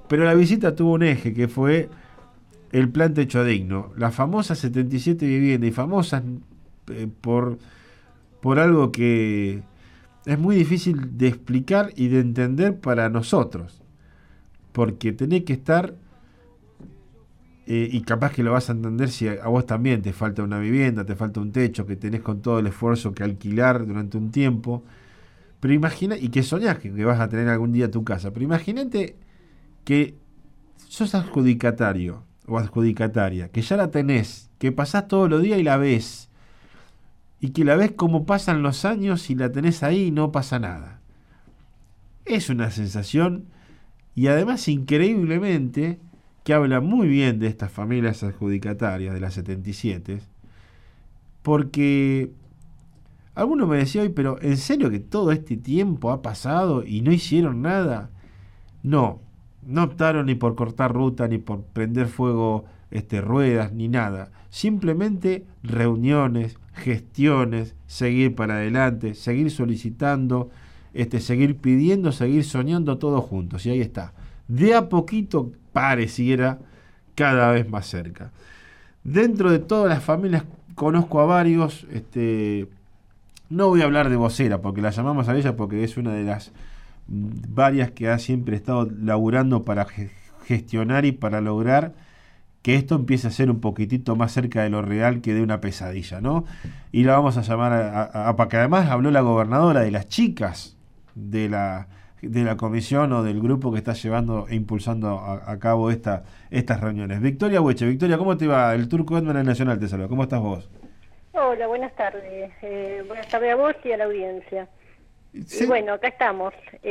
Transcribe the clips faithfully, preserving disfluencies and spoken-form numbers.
Pero la visita tuvo un eje que fue el plan Techo Digno. Las famosas setenta y siete viviendas, y famosas eh, por, por algo que es muy difícil de explicar y de entender para nosotros. Porque tenés que estar, eh, y capaz que lo vas a entender si a, a vos también te falta una vivienda, te falta un techo, que tenés con todo el esfuerzo que alquilar durante un tiempo. Pero imagina, y que soñás que, que vas a tener algún día tu casa. Pero imagínate que sos adjudicatario o adjudicataria, que ya la tenés, que pasás todos los días y la ves, y que la ves como pasan los años y la tenés ahí y no pasa nada. Es una sensación, y además increíblemente, que habla muy bien de estas familias adjudicatarias de las setenta y siete, porque alguno me decía hoy, pero ¿en serio que todo este tiempo ha pasado y no hicieron nada? No, no optaron ni por cortar ruta, ni por prender fuego este, ruedas, ni nada. Simplemente reuniones, gestiones, seguir para adelante, seguir solicitando, este, seguir pidiendo, seguir soñando todos juntos. Y ahí está. De a poquito pareciera cada vez más cerca. Dentro de todas las familias conozco a varios, este, no voy a hablar de vocera, porque la llamamos a ella porque es una de las varias que ha siempre estado laburando para gestionar y para lograr que esto empiece a ser un poquitito más cerca de lo real que de una pesadilla, ¿no? Y la vamos a llamar a, a, a porque además habló la gobernadora de las chicas de la de la comisión o del grupo que está llevando e impulsando a, a cabo esta, estas reuniones. Victoria Hueche, Victoria, ¿cómo te va? El Turco Edman el Nacional te saluda. ¿Cómo estás vos? Hola, buenas tardes. Eh, buenas tardes a vos y a la audiencia. Sí. Y bueno, acá estamos,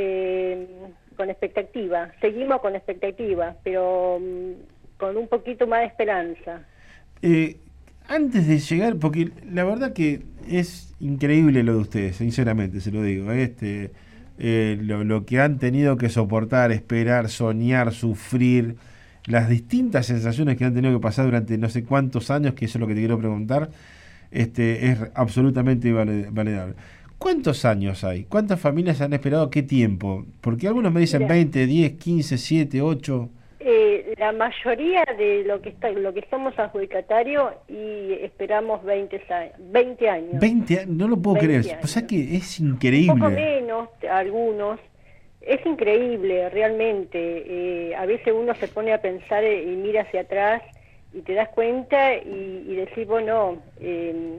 eh, con expectativa. Seguimos con expectativa, pero um, con un poquito más de esperanza. Eh, antes de llegar, porque la verdad que es increíble lo de ustedes, sinceramente se lo digo. Este, eh, lo, lo que han tenido que soportar, esperar, soñar, sufrir, las distintas sensaciones que han tenido que pasar durante no sé cuántos años, que eso es lo que te quiero preguntar, este, es absolutamente validable. ¿Cuántos años hay? ¿Cuántas familias han esperado qué tiempo? Porque algunos me dicen Mira, veinte, diez, quince, siete, ocho. eh, la mayoría de lo que está, lo que somos adjudicatarios y esperamos veinte años. veinte, no lo puedo creer. veinte O sea años. que es Un poco increíble. menos, algunos. Es increíble, realmente. Eh, a veces uno se pone a pensar y mira hacia atrás y te das cuenta y, y decís, bueno, eh,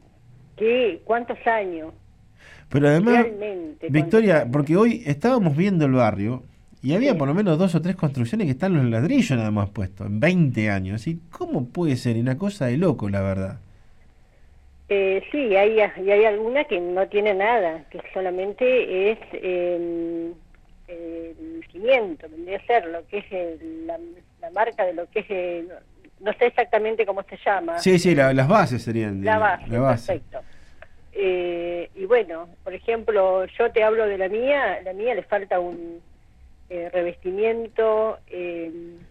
¿qué, ¿cuántos años? Pero además, Realmente, ¿cuántos Victoria, años? porque hoy estábamos viendo el barrio y había Sí, por lo menos dos o tres construcciones que están los ladrillos nada más puestos, en veinte años. ¿Y cómo puede ser? Una cosa de loco, la verdad. eh, sí, hay, y hay alguna que no tiene nada, que solamente es eh, el cimiento, vendría a ser lo que es el- la, la marca de lo que es, el- no sé exactamente cómo se llama, Sí, sí, la- eh, las bases serían. la La, base, la base. perfecto. Eh, y bueno, por ejemplo, yo te hablo de la mía, la mía le falta un eh, revestimiento, eh,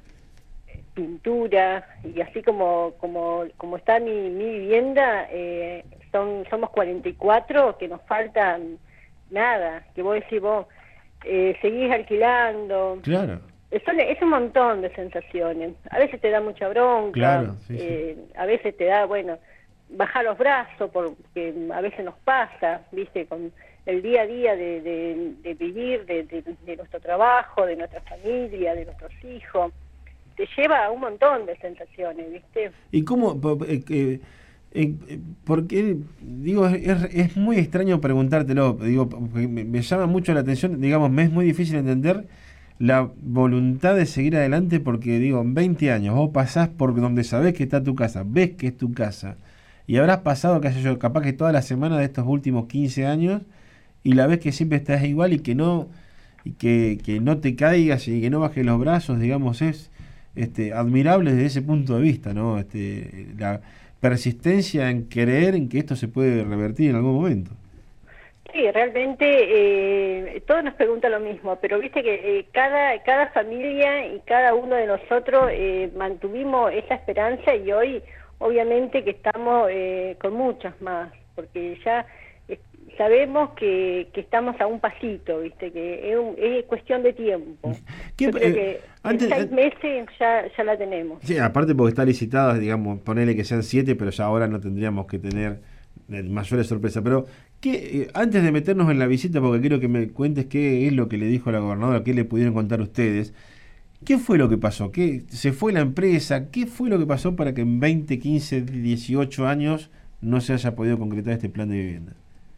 pintura, y así como como como está mi, mi vivienda, eh, son somos cuarenta y cuatro que nos faltan nada, que vos decís vos, eh, seguís alquilando. Claro, Es, es un montón de sensaciones. A veces te da mucha bronca, claro, sí, sí. eh, a veces te da, bueno, bajar los brazos, porque a veces nos pasa, viste, con el día a día de, de, de vivir, de, de, de nuestro trabajo, de nuestra familia, de nuestros hijos. Te lleva a un montón de sensaciones, ¿viste? ¿Y cómo? po- eh, eh, eh, eh, porque, digo, es, es muy extraño preguntártelo, digo, porque me, me llama mucho la atención, digamos, me es muy difícil entender la voluntad de seguir adelante porque, digo, en veinte años vos pasás por donde sabés que está tu casa, ves que es tu casa, y habrás pasado, qué sé yo, capaz que toda la semana de estos últimos quince años, y la ves que siempre estás igual y que no, y que, que no te caigas y que no bajes los brazos, digamos, es este, admirable desde ese punto de vista, ¿no? Este, la persistencia en creer en que esto se puede revertir en algún momento. Sí, realmente eh, todos nos preguntan lo mismo, pero viste que eh, cada cada familia y cada uno de nosotros eh, mantuvimos esa esperanza y hoy obviamente que estamos eh, con muchas más, porque ya eh, sabemos que, que estamos a un pasito, ¿viste? Que es, un, es cuestión de tiempo. ¿Qué, Yo creo eh, que antes, en seis meses ya, ya la tenemos. Sí, aparte porque está licitada, digamos, ponele que sean siete, pero ya ahora no tendríamos que tener eh, mayores sorpresas. Pero ¿qué, eh, antes de meternos en la visita, porque quiero que me cuentes qué es lo que le dijo la gobernadora, qué le pudieron contar ustedes, ¿qué fue lo que pasó? ¿Qué, ¿Se fue la empresa? ¿Qué fue lo que pasó para que en veinte, quince, dieciocho años no se haya podido concretar este plan de vivienda?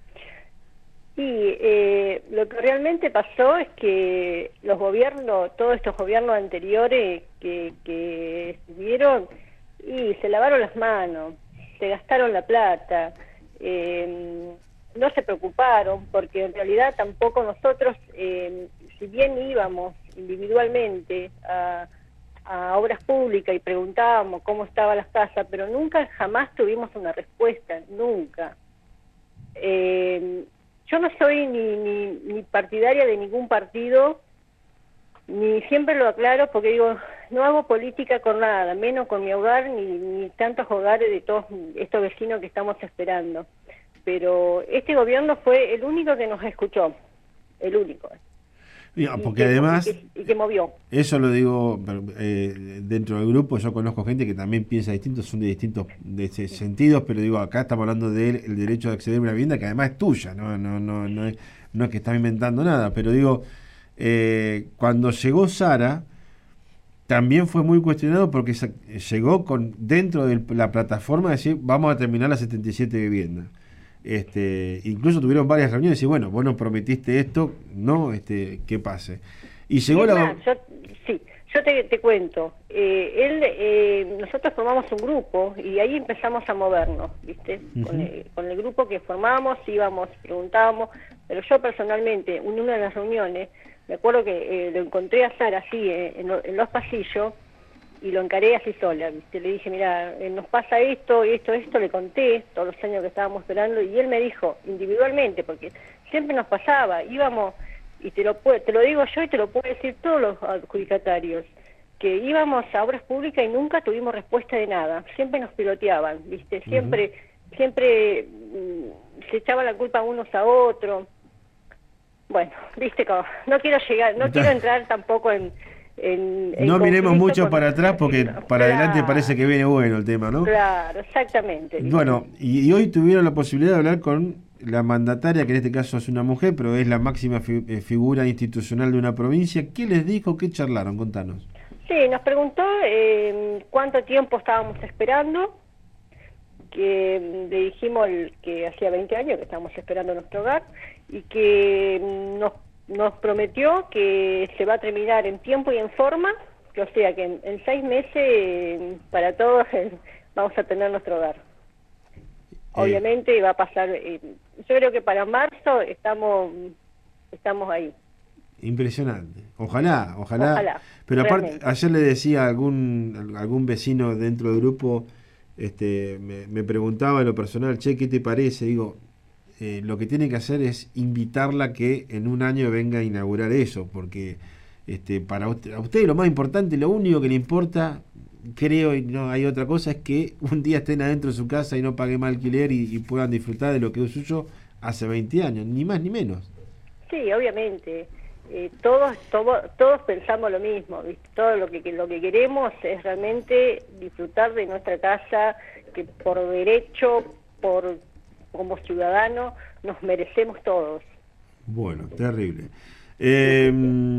Sí, eh, lo que realmente pasó es que los gobiernos, todos estos gobiernos anteriores que, que estuvieron, y se lavaron las manos, se gastaron la plata, eh, no se preocuparon, porque en realidad tampoco nosotros, eh, si bien íbamos individualmente a, a obras públicas y preguntábamos cómo estaban las casas, pero nunca jamás tuvimos una respuesta, nunca. Eh, Yo no soy ni, ni, ni partidaria de ningún partido, ni siempre lo aclaro porque digo, no hago política con nada, menos con mi hogar, ni, ni tantos hogares de todos estos vecinos que estamos esperando. Pero este gobierno fue el único que nos escuchó, el único. Ya, porque y que, además, y que, y que movió. Eso lo digo eh, dentro del grupo, yo conozco gente que también piensa distinto, son de distintos de ese sentidos, pero digo, acá estamos hablando del el derecho de acceder a una vivienda que además es tuya, no, no, no, no, es, no es que estás inventando nada, pero digo, eh, cuando llegó Sara, también fue muy cuestionado porque se, llegó con dentro de la plataforma de decir, vamos a terminar las setenta y siete viviendas. Este, incluso tuvieron varias reuniones y bueno, vos nos prometiste esto, no, este, que pase. Y llegó la... Más, yo, sí, yo te, te cuento, eh, él, eh, nosotros formamos un grupo y ahí empezamos a movernos, ¿viste? Uh-huh. Con, el, con el grupo que formamos, íbamos, preguntábamos, pero yo personalmente, en una de las reuniones, me acuerdo que eh, lo encontré a Sara así, eh, en, lo, en los pasillos, y lo encaré así sola, ¿viste? Le dije, mira, eh, nos pasa esto, esto, esto, le conté todos los años que estábamos esperando, y él me dijo, individualmente, porque siempre nos pasaba, íbamos, y te lo, puedo, te lo digo yo y te lo puedo decir todos los adjudicatarios, que íbamos a obras públicas y nunca tuvimos respuesta de nada, siempre nos piloteaban, ¿viste? Siempre, uh-huh. siempre mmm, se echaban la culpa unos a otros. Bueno, ¿viste? Como, no quiero llegar, no quiero entrar tampoco en... En, en no miremos mucho con... para atrás porque para claro. adelante parece que viene bueno el tema, ¿no? Claro, exactamente. Bueno, y, y hoy tuvieron la posibilidad de hablar con la mandataria, que en este caso es una mujer, pero es la máxima fi eh, figura institucional de una provincia. ¿Qué les dijo? ¿Qué charlaron? Contanos. Sí, nos preguntó eh, cuánto tiempo estábamos esperando, que le dijimos el, que hacía veinte años que estábamos esperando nuestro hogar y que nos nos prometió que se va a terminar en tiempo y en forma, que o sea que en, en seis meses eh, para todos eh, vamos a tener nuestro hogar. Eh. Obviamente va a pasar, eh, yo creo que para marzo estamos estamos ahí. Impresionante. Ojalá, ojalá. Ojalá. Pero aparte, ayer le decía a algún, algún vecino dentro del grupo, este, me, me preguntaba en lo personal, che, ¿qué te parece? Digo, Eh, lo que tiene que hacer es invitarla a que en un año venga a inaugurar eso, porque este, para usted, a usted lo más importante, lo único que le importa, creo, y no hay otra cosa, es que un día estén adentro de su casa y no paguen más alquiler y, y puedan disfrutar de lo que es suyo hace veinte años, ni más ni menos. Sí, obviamente. Eh, todos, todo, todos pensamos lo mismo, ¿viste? Todo lo que, lo que queremos es realmente disfrutar de nuestra casa, que por derecho, por como ciudadanos, nos merecemos todos. Bueno, terrible. Eh,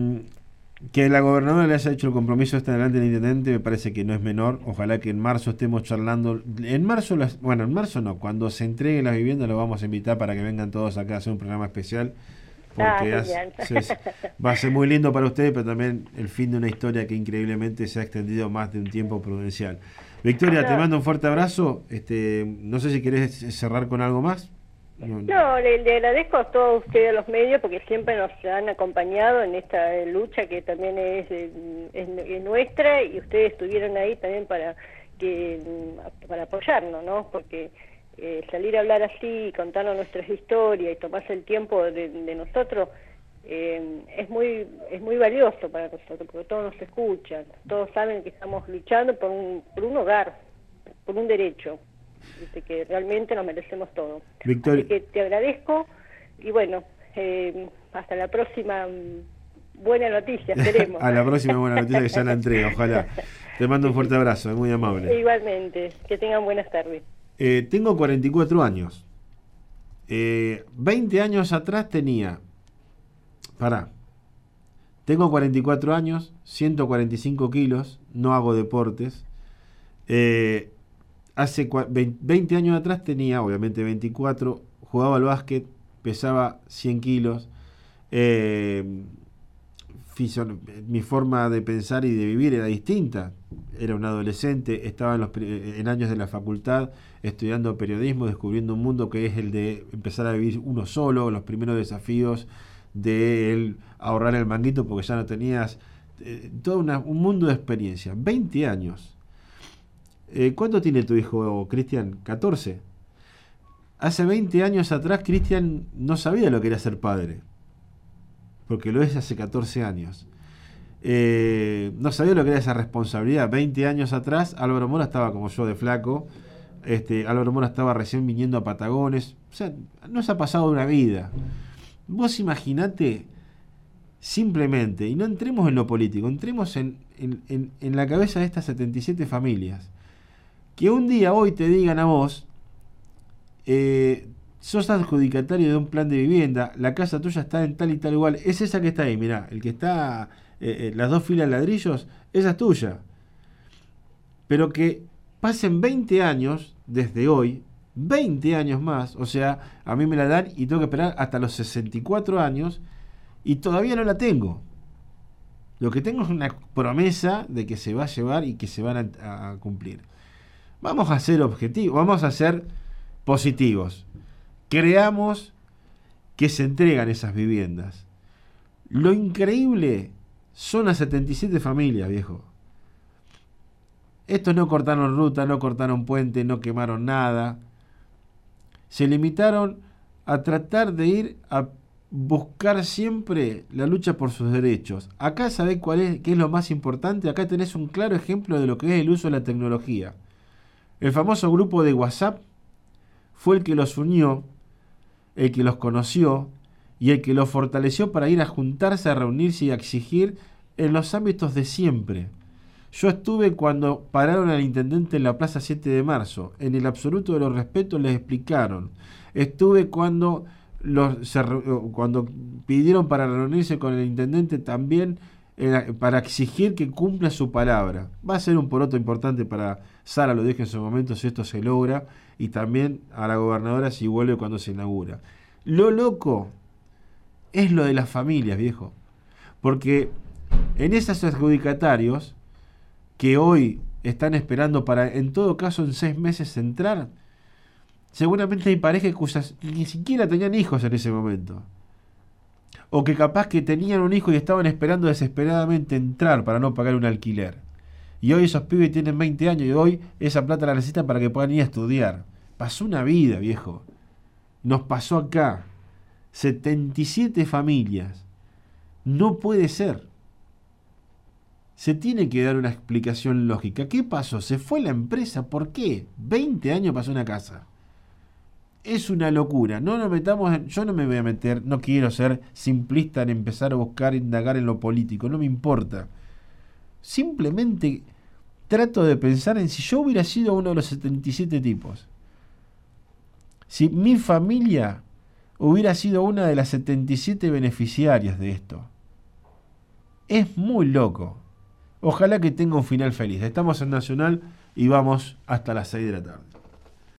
que la gobernadora le haya hecho el compromiso hasta adelante del intendente me parece que no es menor. Ojalá que en marzo estemos charlando. En marzo, las, bueno, en marzo no, cuando se entreguen las viviendas los vamos a invitar para que vengan todos acá a hacer un programa especial. Porque ah, hace, se, va a ser muy lindo para ustedes, pero también el fin de una historia que increíblemente se ha extendido más de un tiempo prudencial. Victoria, no. Te mando un fuerte abrazo. Este, no sé si querés cerrar con algo más. No, no le, le agradezco a todos ustedes, a los medios, porque siempre nos han acompañado en esta lucha que también es, es, es nuestra, y ustedes estuvieron ahí también para que para apoyarnos, ¿no? Porque eh, salir a hablar así, contarnos nuestras historias y tomarse el tiempo de, de nosotros eh, es muy es muy valioso para nosotros, porque todos nos escuchan, todos saben que estamos luchando por un, por un hogar, por un derecho, ¿viste? Que realmente nos merecemos todo. Victoria. Así que te agradezco y bueno, eh, hasta la próxima buena noticia, esperemos. A la próxima buena noticia que ya la entrega, ojalá. Te mando un fuerte abrazo, es muy amable. Igualmente, que tengan buenas tardes. Eh, tengo cuarenta y cuatro años. Eh, veinte años atrás tenía... Pará. Tengo cuarenta y cuatro años, ciento cuarenta y cinco kilos, no hago deportes. Eh, hace veinte años atrás tenía, obviamente veinticuatro, jugaba al básquet, pesaba cien kilos. Eh, mi forma de pensar y de vivir era distinta. Era un adolescente, estaba en, los, en años de la facultad estudiando periodismo, descubriendo un mundo que es el de empezar a vivir uno solo, los primeros desafíos de el ahorrar el manguito porque ya no tenías eh, todo una, un mundo de experiencia. veinte años. Eh, ¿Cuánto tiene tu hijo, Cristian? ¿catorce? Hace veinte años atrás Cristian no sabía lo que era ser padre, porque lo es hace catorce años. Eh, no sabía lo que era esa responsabilidad. veinte años atrás Álvaro Mora estaba como yo de flaco. Este, Álvaro Mora estaba recién viniendo a Patagones. O sea, nos ha pasado una vida. Vos imaginate simplemente, y no entremos en lo político, entremos en, en, en, en la cabeza de estas setenta y siete familias, que un día hoy te digan a vos, eh, sos adjudicatario de un plan de vivienda, la casa tuya está en tal y tal igual, es esa que está ahí, mirá, el que está, eh, eh, las dos filas de ladrillos, esa es tuya. Pero que pasen veinte años desde hoy, veinte años más, o sea, a mí me la dan y tengo que esperar hasta los sesenta y cuatro años y todavía no la tengo. Lo que tengo es una promesa de que se va a llevar y que se van a, a cumplir. Vamos a ser objetivos, vamos a ser positivos. Creamos que se entregan esas viviendas. Lo increíble son las setenta y siete familias, viejo. Estos no cortaron ruta, no cortaron puente, no quemaron nada. Se limitaron a tratar de ir a buscar siempre la lucha por sus derechos. Acá sabés cuál es, qué es lo más importante. Acá tenés un claro ejemplo de lo que es el uso de la tecnología. El famoso grupo de WhatsApp fue el que los unió, el que los conoció y el que los fortaleció para ir a juntarse, a reunirse y a exigir en los ámbitos de siempre. Yo estuve cuando pararon al intendente en la Plaza siete de marzo. En el absoluto de los respetos les explicaron. Estuve cuando, los, se, cuando pidieron para reunirse con el intendente también eh, para exigir que cumpla su palabra. Va a ser un poroto importante para Sara, lo dije en su momento, si esto se logra, y también a la gobernadora si vuelve cuando se inaugura. Lo loco es lo de las familias, viejo. Porque en esos adjudicatarios que hoy están esperando para, en todo caso, en seis meses entrar, seguramente hay parejas cuyas ni siquiera tenían hijos en ese momento. O que capaz que tenían un hijo y estaban esperando desesperadamente entrar para no pagar un alquiler. Y hoy esos pibes tienen veinte años y hoy esa plata la necesitan para que puedan ir a estudiar. Pasó una vida, viejo. Nos pasó acá. setenta y siete familias. No puede ser. Se tiene que dar una explicación lógica. ¿Qué pasó? ¿Se fue la empresa? ¿Por qué? veinte años pasó una casa. Es una locura. No nos metamos en, yo no me voy a meter, no quiero ser simplista en empezar a buscar, indagar en lo político. No me importa. Simplemente trato de pensar en si yo hubiera sido uno de los setenta y siete tipos. Si mi familia hubiera sido una de las setenta y siete beneficiarias de esto. Es muy loco. Ojalá que tenga un final feliz. Estamos en Nacional y vamos hasta las seis de la tarde.